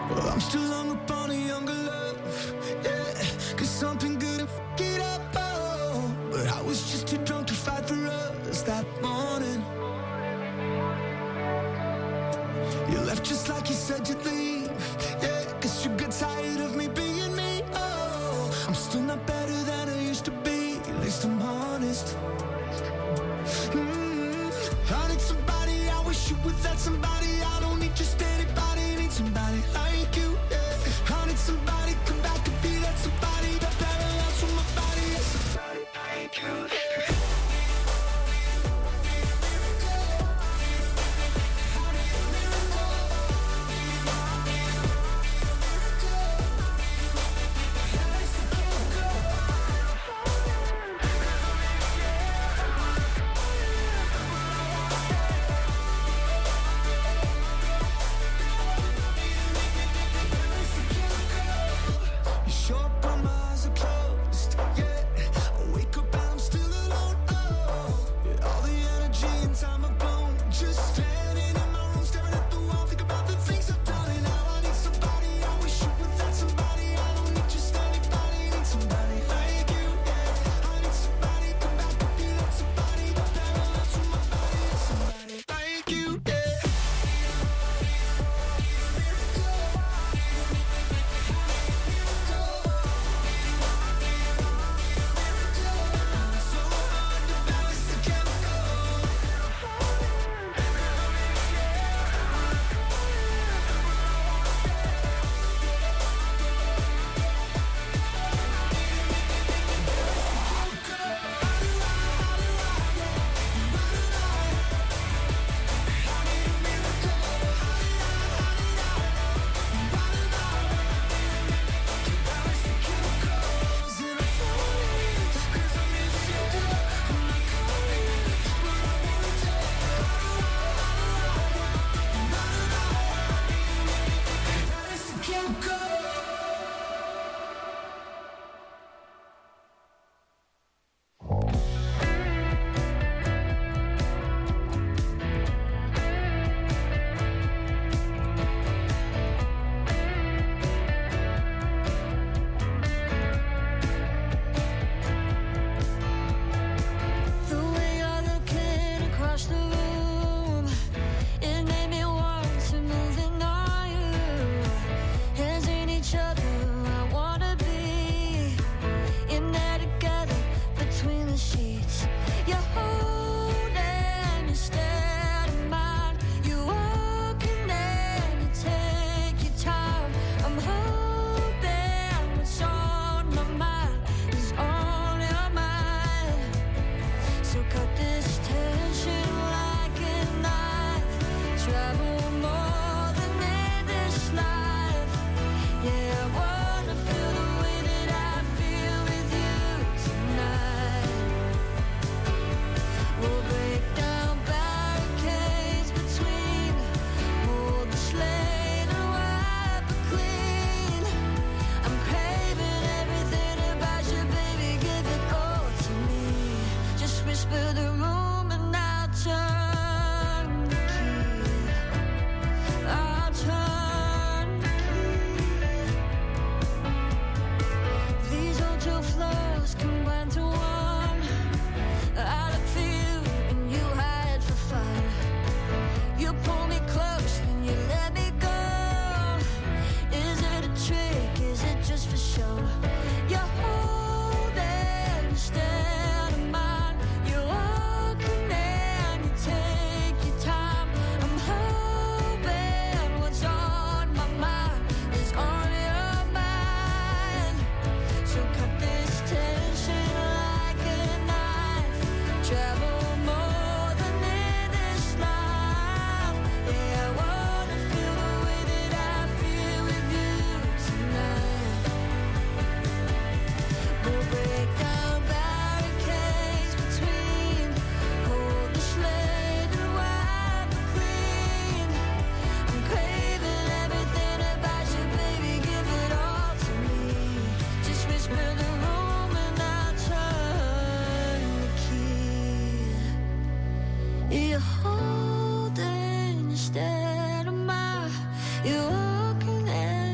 Well, I'm still hung upon a younger love, yeah, 'cause something good and fuck it up, oh. But I was just too drunk to fight for us that morning. You left just like you said you'd leave, yeah, 'cause you get tired of me being me, oh. I'm still not better than I used to be, at least I'm honest. I need somebody, I wish you were that somebody. I don't need just anybody, I need somebody like you, yeah. I need somebody, come back and be that somebody that parallels with my body, yeah. Somebody like you, yeah. You're holding instead of mine. You're walking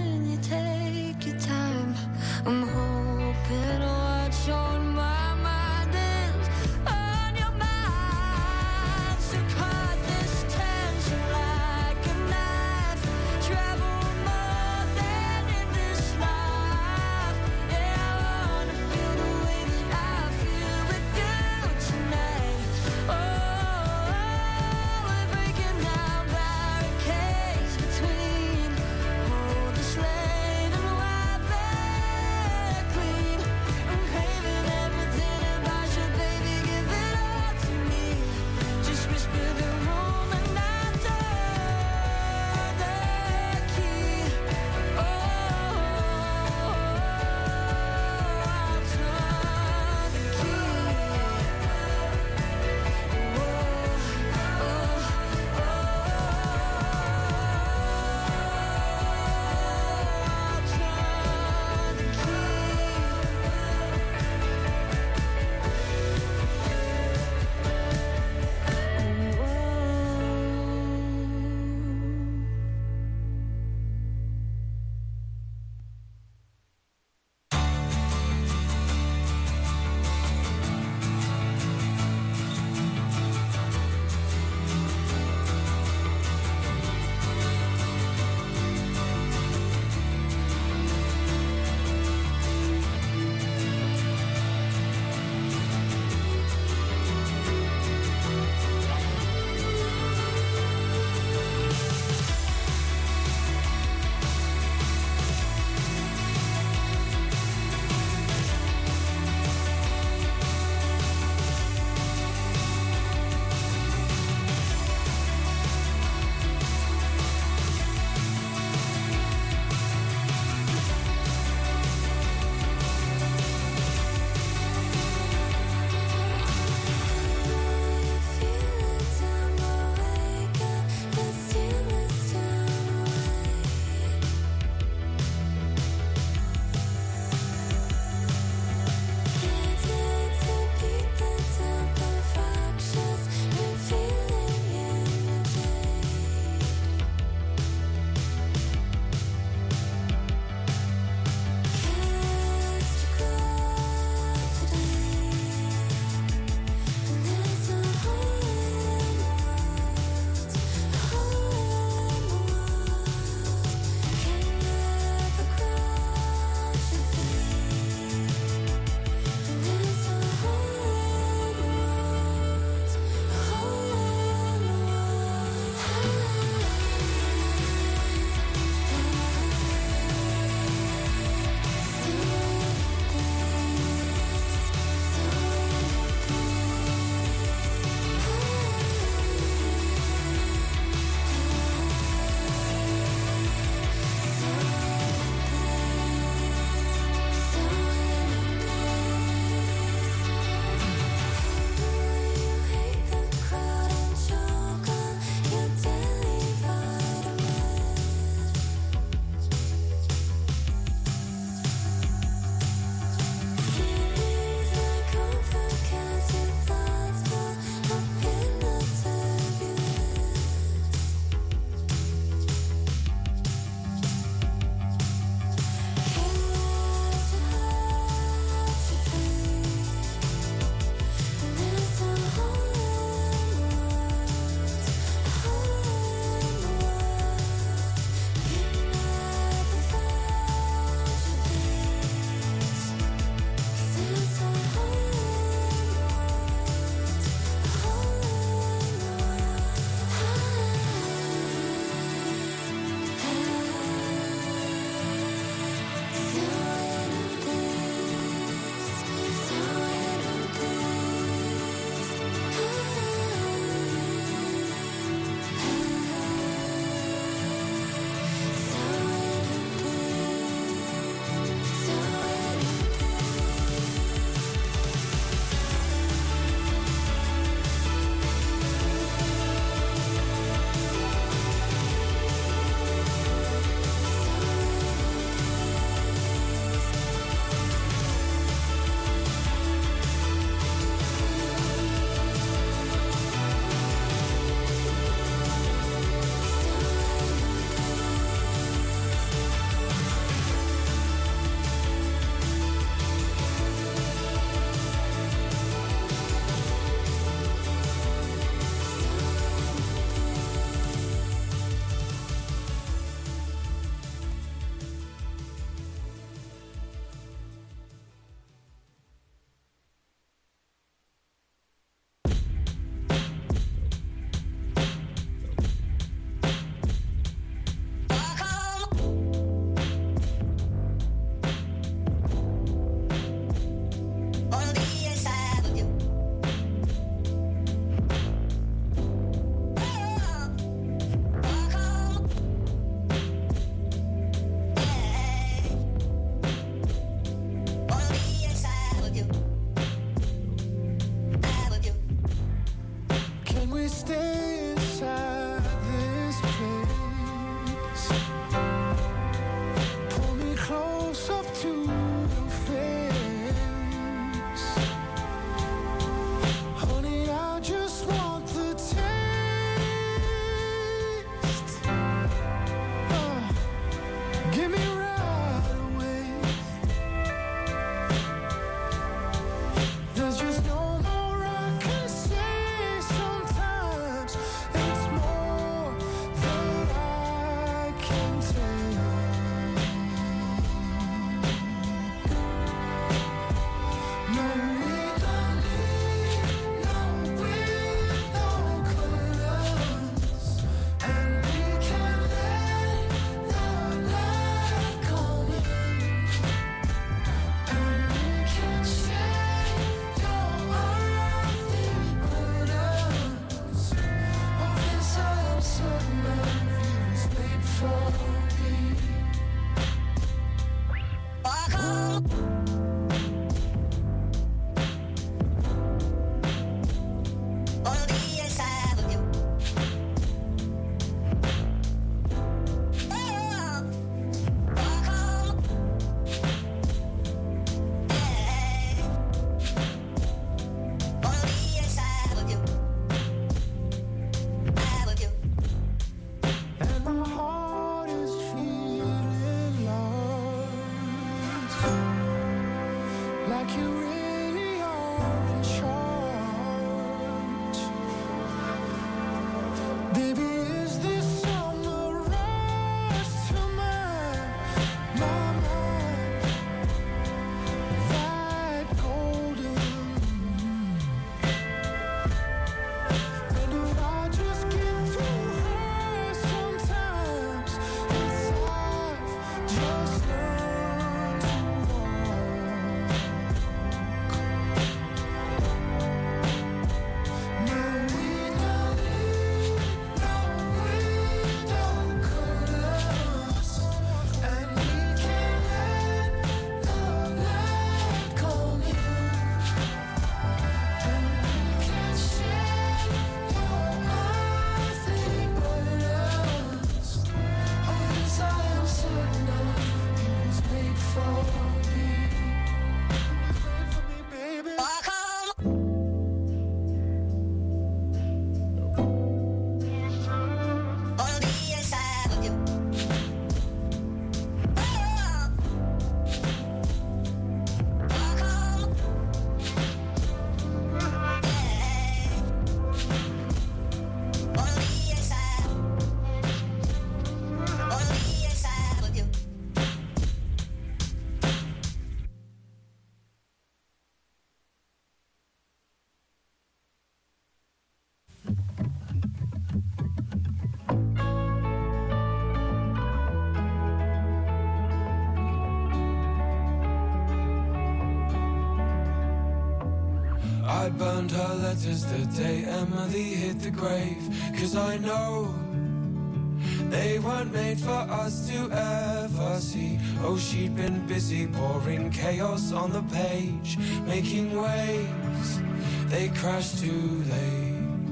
burned her letters the day Emily hit the grave. 'Cause I know they weren't made for us to ever see. Oh, she'd been busy pouring chaos on the page, making waves, they crashed too late.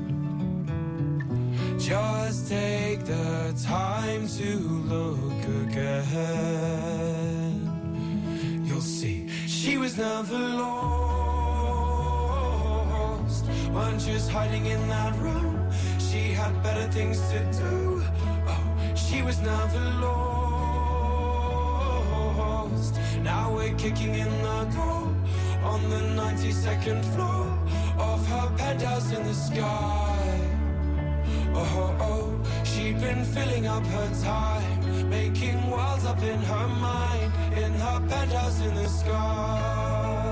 Just take the time to look again. You'll see she was never lost, weren't just hiding in that room. She had better things to do. Oh, she was never lost. Now we're kicking in the door on the 92nd floor of her penthouse in the sky. Oh, oh, she'd been filling up her time, making worlds up in her mind, in her penthouse in the sky.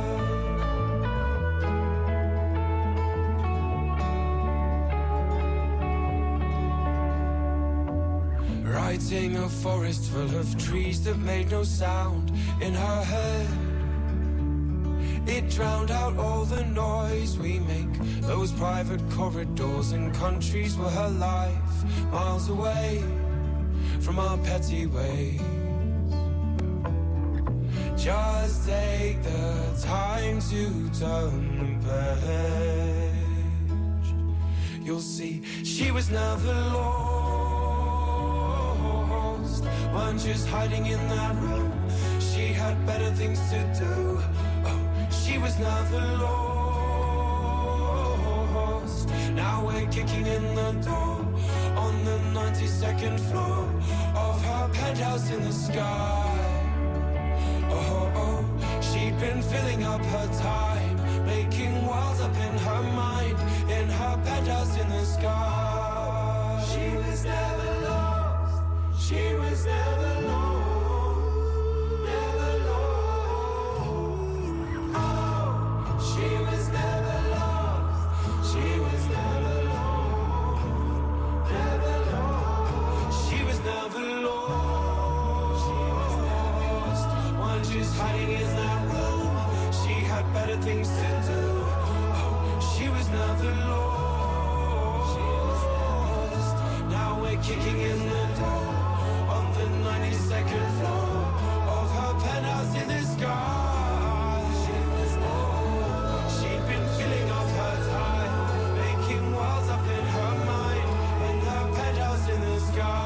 Writing a forest full of trees that made no sound in her head. It drowned out all the noise we make. Those private corridors and countries were her life, miles away from our petty ways. Just take the time to turn the page. You'll see she was never lost, weren't just hiding in that room. She had better things to do. She was never lost. Now we're kicking in the door on the 92nd floor of her penthouse in the sky. Oh, oh, she'd been filling up her time, making worlds up in her mind, in her penthouse in the sky. She was never lost. She was never lost. Hiding in that room, she had better things to do. Oh, she was never lost. She was lost. Now we're kicking in the door on the 92nd floor of her penthouse in the sky. She was lost. She'd been filling up her time, making worlds up in her mind, in her penthouse in the sky.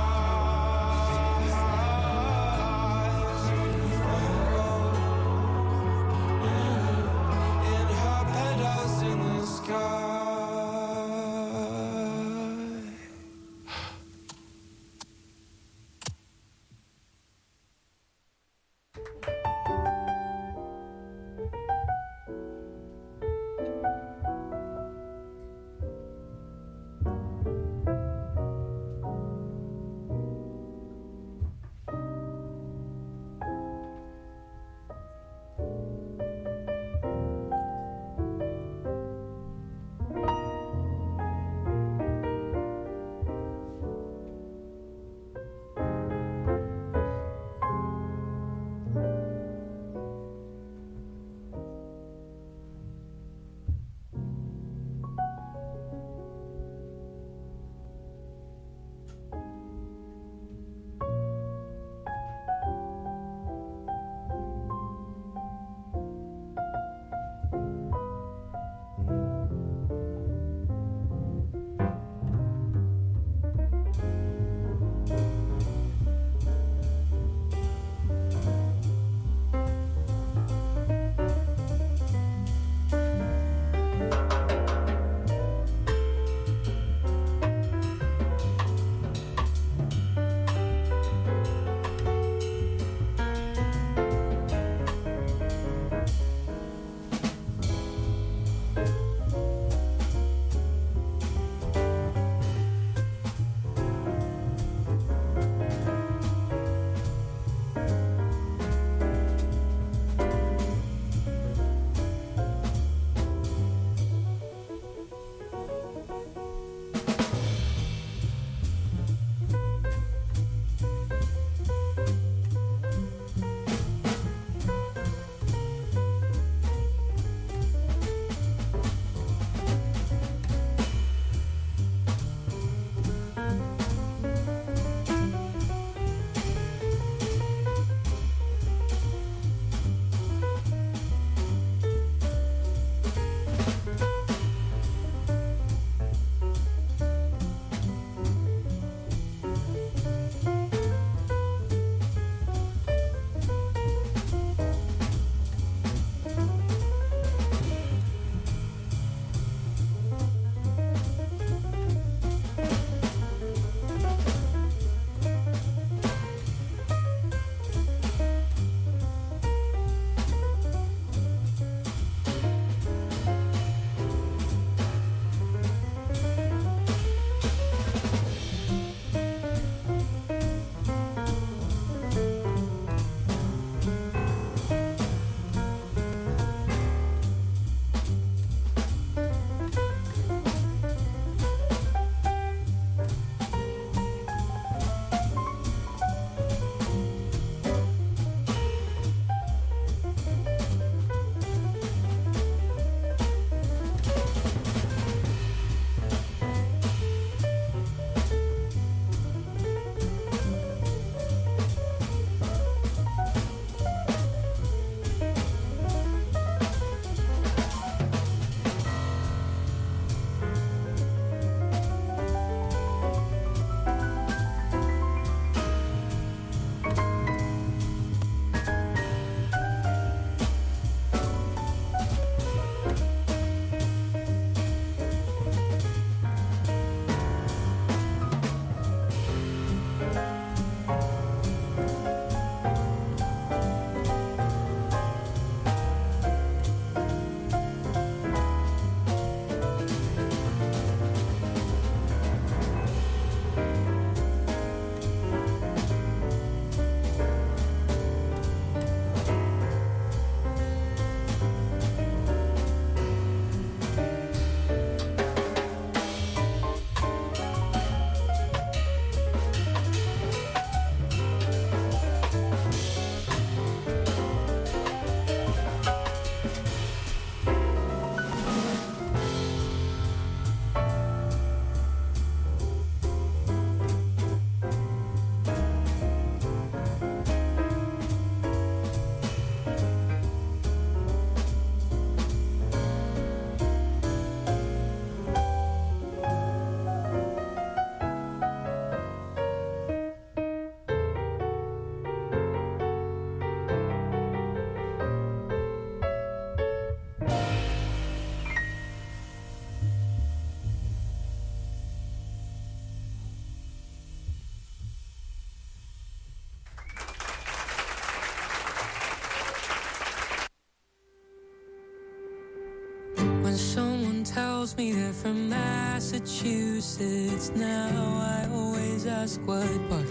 calls me, they're from Massachusetts. Now I always ask what part.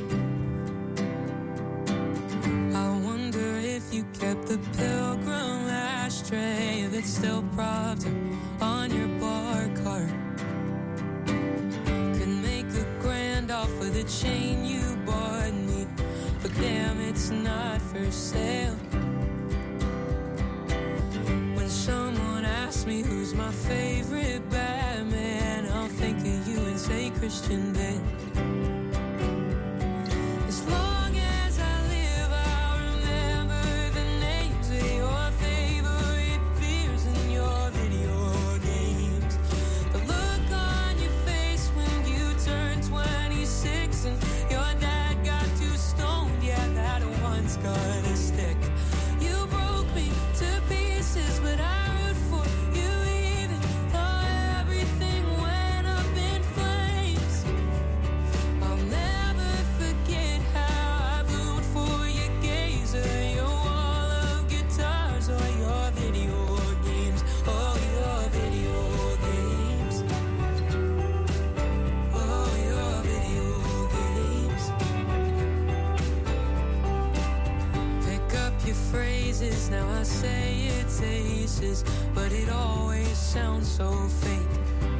I wonder if you kept the Pilgrim ashtray that's still propped on your bar cart. Could make a grand off of the chain you bought me, but damn, it's not for sale. When someone asks me who's my favorite Batman, I'll think of you and say Christian Bale. As long as I live, I'll remember the names of your favorite beers and your video games. The look on your face when you turned 26 and your dad got too stoned, yeah, that one's gonna stick. You broke me to pieces, but I root for you even though everything went up in flames. I'll never forget how I bloomed for your gazer, your wall of guitars, or your video games, oh, your video games, oh, your video games. Pick up your phrases, now I say it's aces, but it always sounds so fake.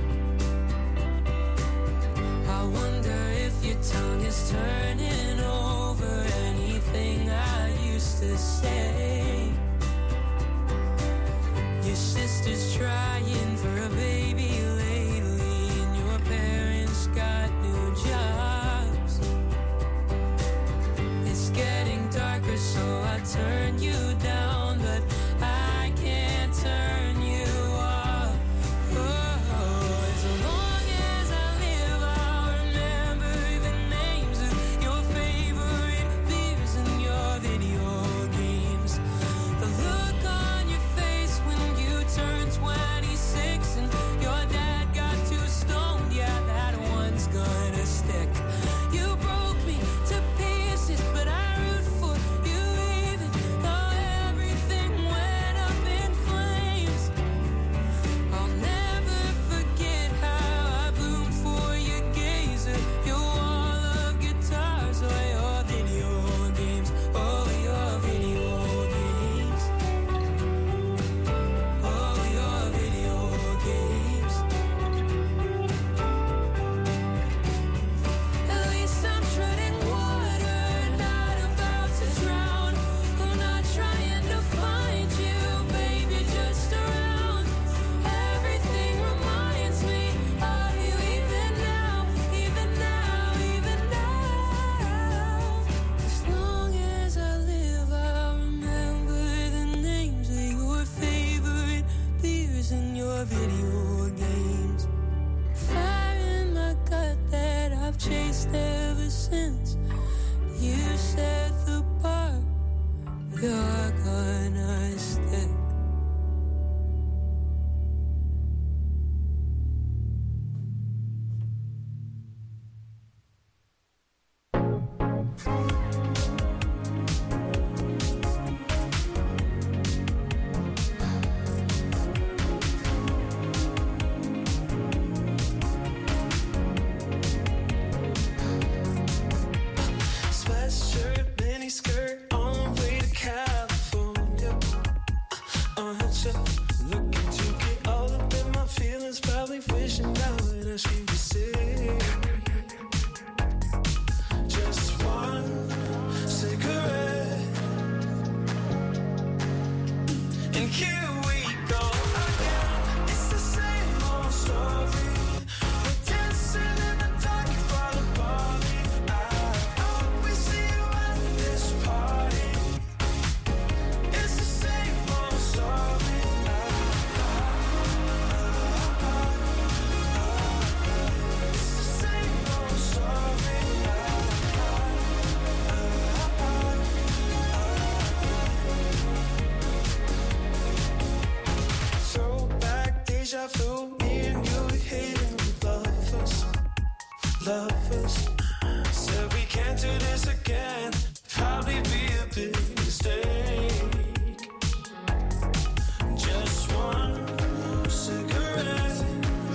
I wonder if your tongue is turning over anything I used to say. Your sister's trying for a baby lately, and your parents got new jobs. It's getting darker, so I turn you down, but I can't turn you off. Oh, as long as I live, I'll remember the names of your favorite beers and your video games. The look on your face when you turned 26 and your dad got too stoned, yeah, that one's gonna stick. You broke me to pieces, but I root for you even though everything went up in flames. I'll never forget how I bloomed for your gazer, your wall of guitars, or your video games, oh, your video games, oh, your video games. At least I'm treading water, not about to drown. I'm not trying to find you, baby, just around. Everything reminds me of you, even now, even now, even now. As long as I live, I'll remember the names of your favorite beers and your video games. Fire in my gut that I've chased ever since you set the bar, you're gonna stick. Sweatshirt, mini skirt, on the way to California. Looking to get all up in my feelings, probably wishing I would ask you to say just one cigarette, and here we go again. It's the same old story. We're dancing in the dark, you fall apart. I always see you at this party. It's the same old story. It's the same old story. Throwback deja vu, me and you hating with lovers. Said we can't do this again, probably be a big mistake. Just one cigarette,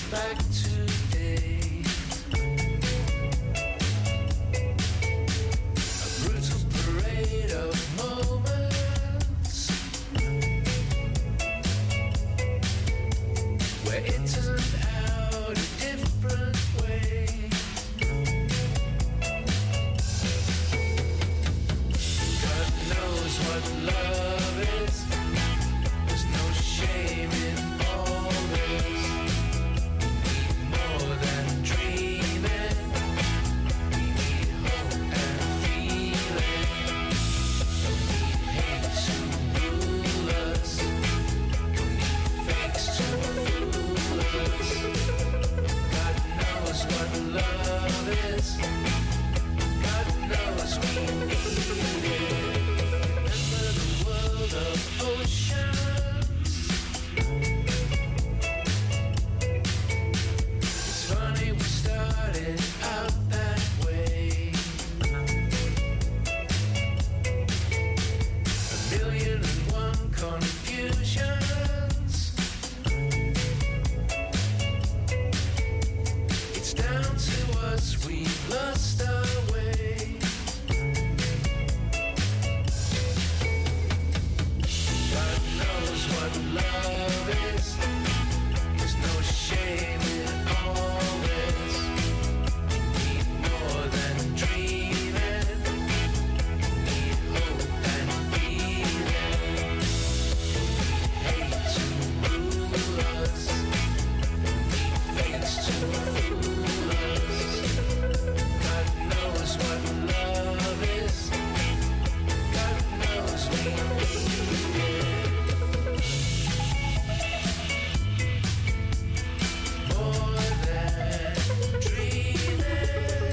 back today. A brutal parade of moments where it turned out a different way. God knows what love is. There's no shame in all this. More than dreaming, we need hope and feeling. Don't need hate to rule us. Don't need fakes to fool us. God knows what love is. God knows we need it. Remember the world of oceans. It's funny we started out that way. 1,000,001 confusions. It's down to us, we've lost our way. God knows what love is. There's no shame in all this. We need more than dreaming. We need hope and feeling. We need hate to rule us. We need fakes to fool us. God knows what love is. God knows we need it. More than dreaming.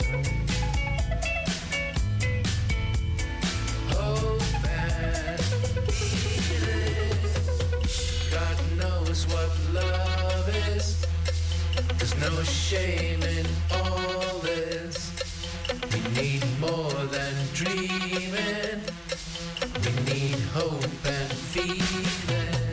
Hope and feeling. God knows what love is. There's no shame in all this. We need more than dreaming. We need hope and feeling.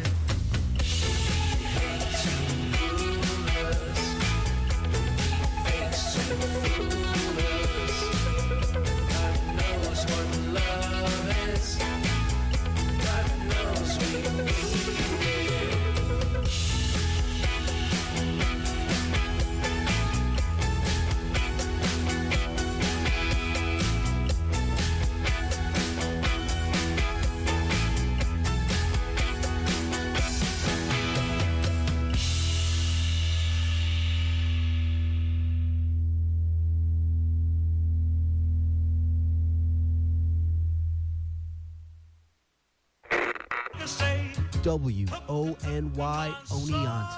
Hate to rule us. Fakes to fool us. God knows what love is. God knows we need it. WONY Oneonta.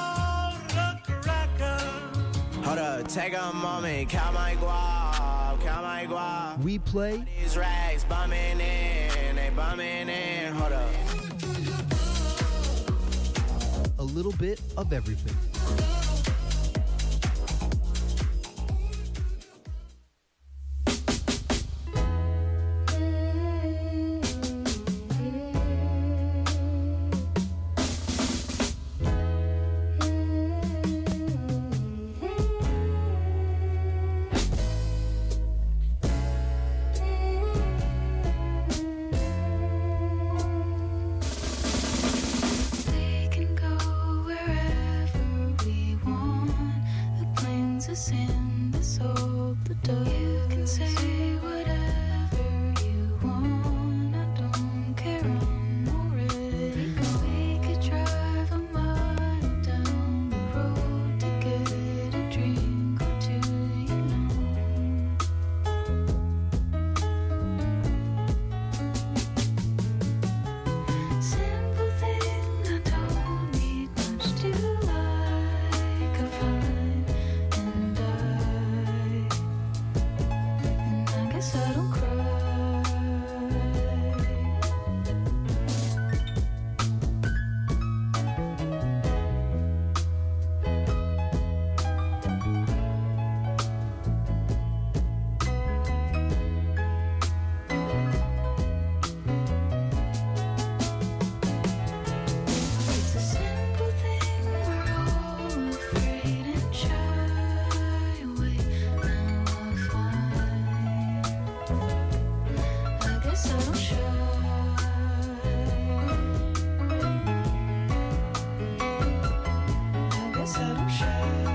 Hold up, take a moment, count my guap, count my guap. We play These rags bumming in, they bumming in, hold up. a little bit of everything. We can go wherever let him shine.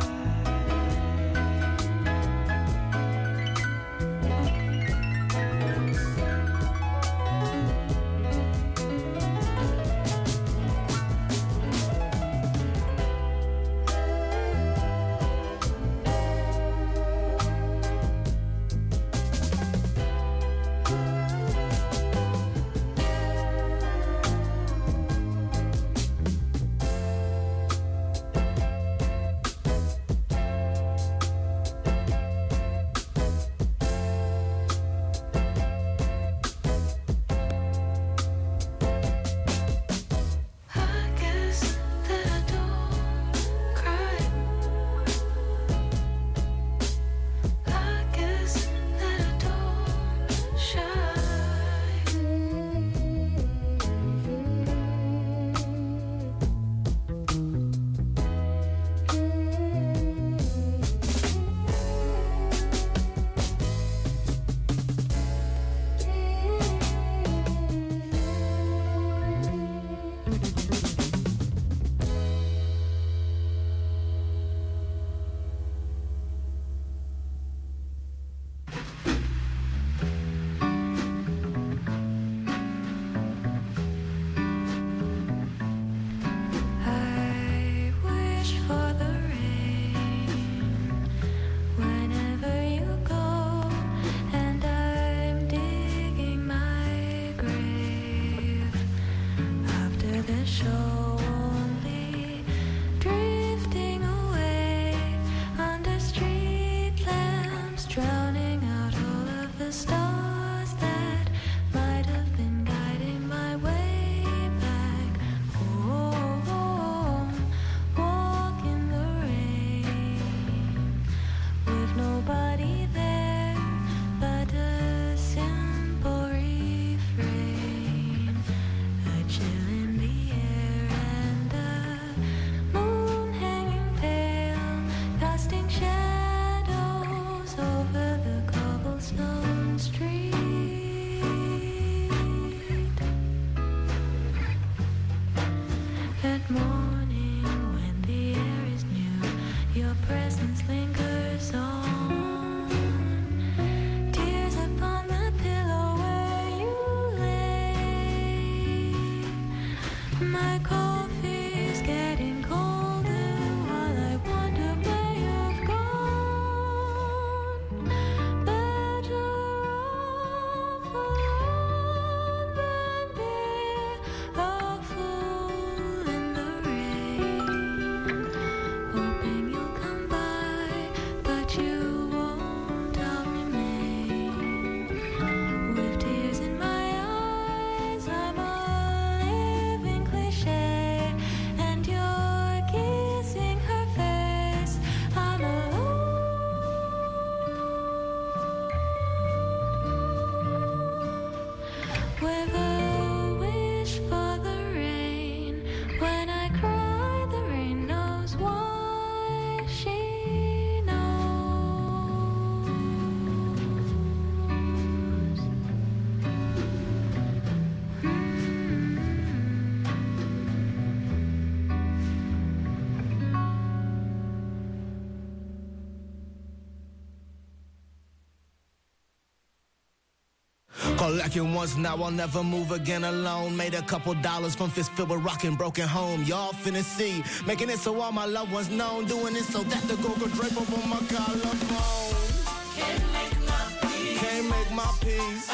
Like it once, now I'll never move again alone. Made a couple dollars from fist filled with rock and broken home. Y'all finna see, making it so all my loved ones known. Doing it so that the go could drape up on my collarbone. Can't make my peace. Can't make my peace.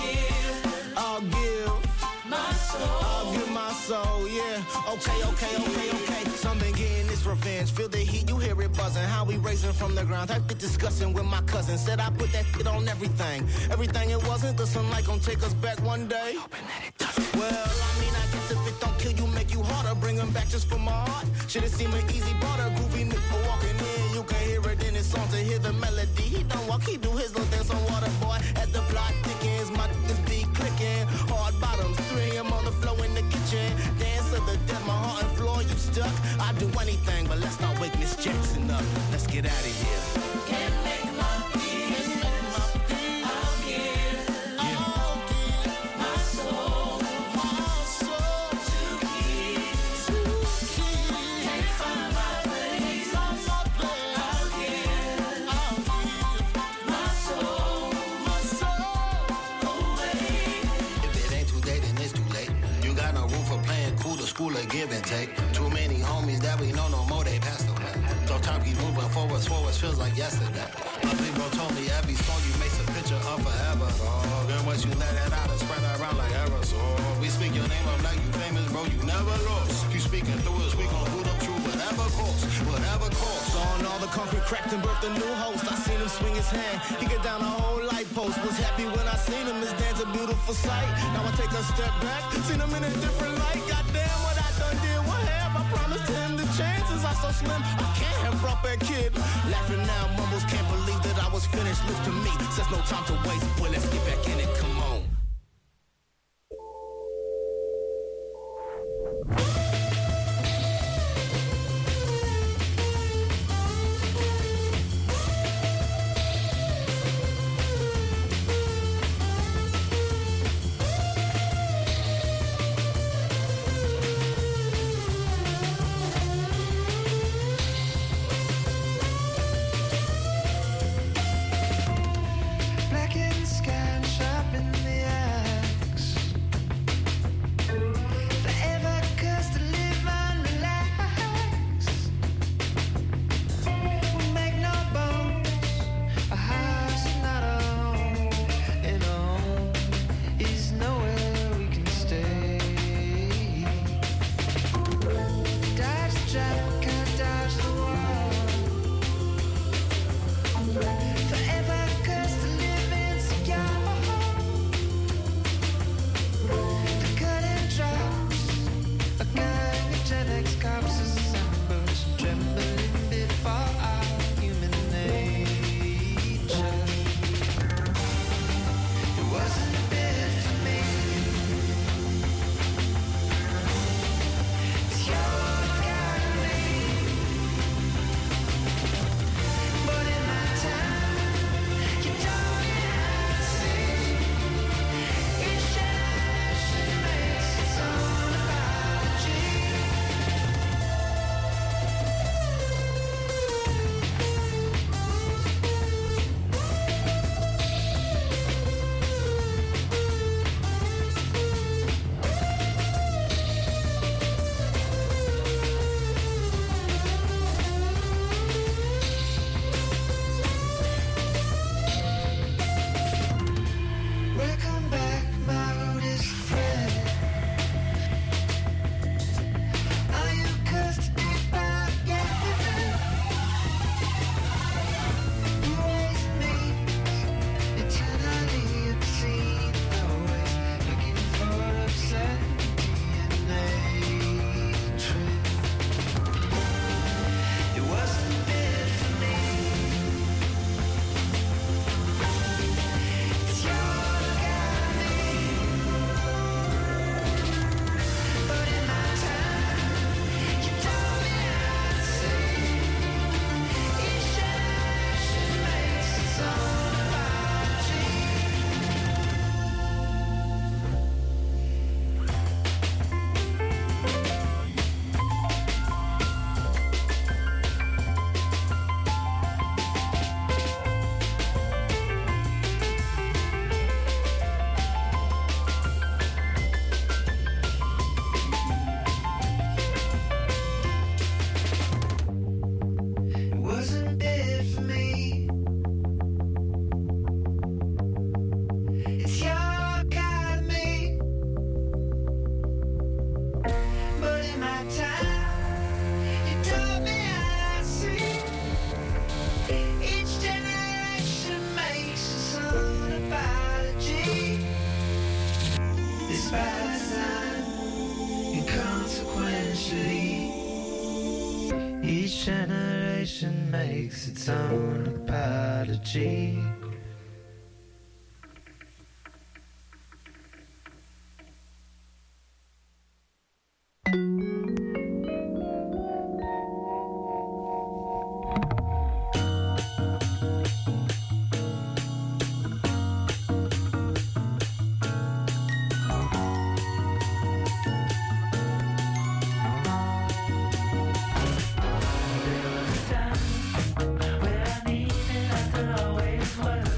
I'll give my soul. I'll give my soul, yeah. Okay. Some been getting this revenge. Feel the heat, you hear it buzzing. How we raising from the ground. I've been discussing with my cousin. Said I put that shit on everything. Everything it wasn't. The sunlight gon' take us back one day. Hoping that it doesn't. Well, I mean, I guess if it don't kill you, make you harder. Bring them back just for my heart. Should've seemed an easy border. Groovy nigga walking in. You can hear it in his song to hear the melody. He don't walk, he do his little dance on water, boy. As the plot thickens, my niggas be clicking. Hard bottoms, 3 a.m. on the floor in the kitchen. Dance to the death, my heart and floor, you stuck. I'd do anything, but let's not wake Miss Jackson up. Let's get out of here. Can't make my peace. I'll give my soul to keep. Can't find my place. take. Too many homies that we know no more, they passed away. Though time keeps moving forwards feels like yesterday. My big bro told me every song you makes a picture of forever, dog. And once you let it out and spread it around like aerosol. We speak your name up like you famous, bro, you never lost. Keep speaking through us, we gon' boot up true, whatever cost, whatever cost. On all the concrete cracked and birthed a new host. I seen him swing his hand, he get down a whole light post. Was happy when I seen him, his dance a beautiful sight. Now I take a step back, seen him in a different light. Goddamn, what I done did, what have I promised him? The chances are so slim, I can't have brought that kid. Laughing now, mumbles, can't believe that I was finished. Look to me, says no time to waste. Boy, let's get back in it, come on. Each generation makes its own apology. Where I need it, I could always work.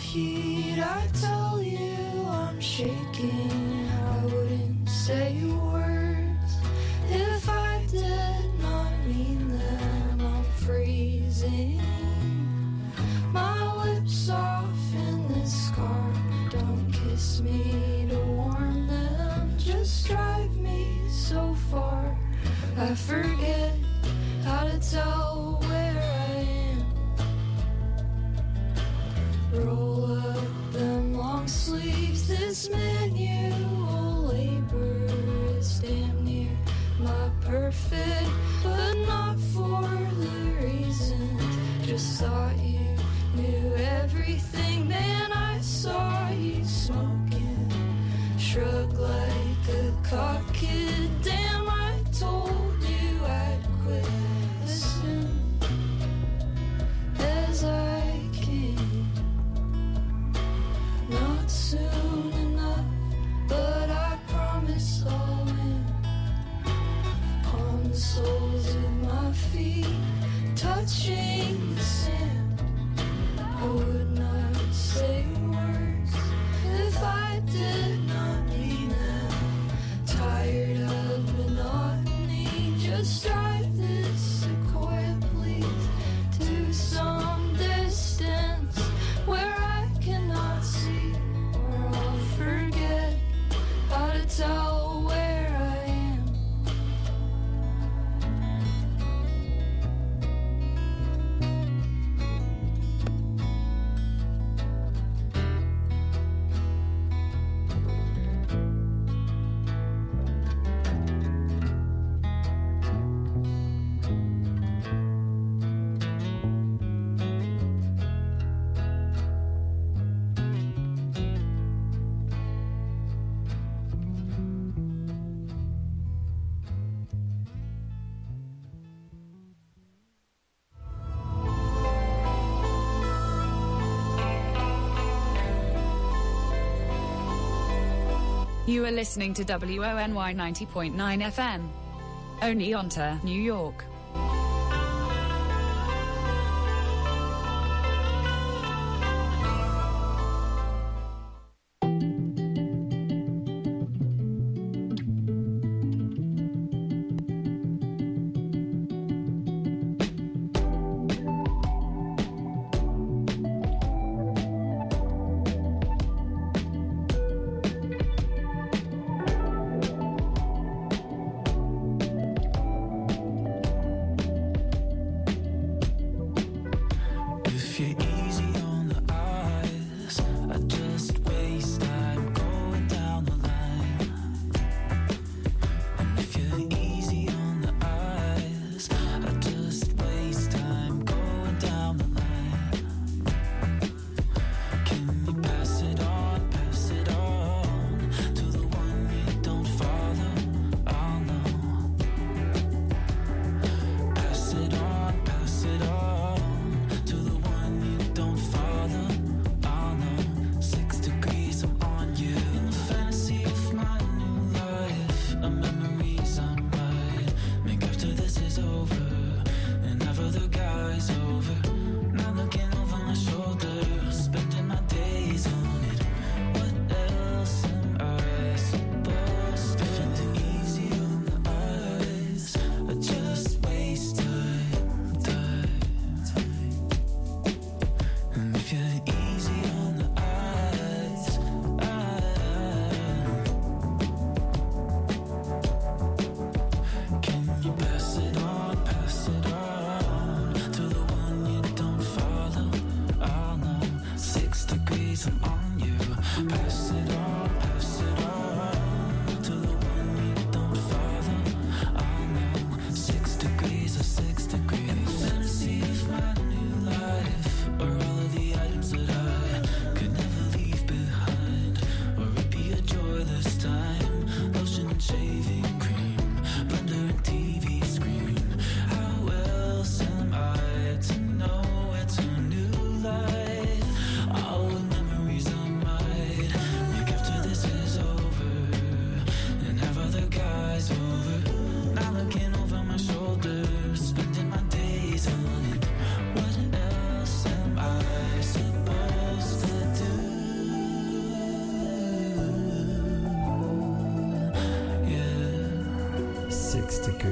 heat. I tell you I'm shaking. I wouldn't say words if I did not mean them. I'm freezing. My lips off in this car. Don't kiss me to warm them. Just drive me so far. I forget how to tell where I am. Roll up them long sleeves. This manual labor is damn near my perfect, but not for the reasons. Just thought you knew everything. Man, I saw you smoking. Shrug like a cock kid. Damn, I told you I'd quit as soon as I can. Not soon enough, but I promise I'll win. On the soles of my feet, touching the sand. I would not say words if I did not mean them. Tired of monotony, just drive this Sequoia, please, to some distance where I cannot see, or I'll forget how to tell where I am. You are listening to WONY 90.9 FM. Oneonta, New York.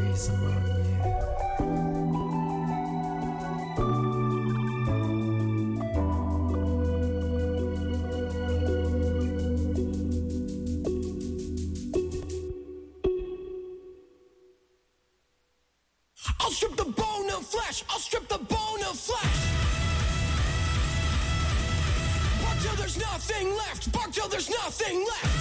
days among I'll strip the bone of flesh. I'll strip the bone of flesh. Bark till there's nothing left. Bark till there's nothing left.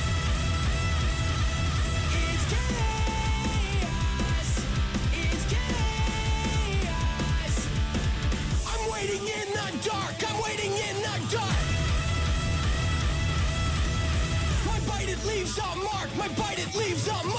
It's chaos. It's chaos. I'm waiting in the dark. I'm waiting in the dark. My bite, it leaves a mark. My bite, it leaves a mark.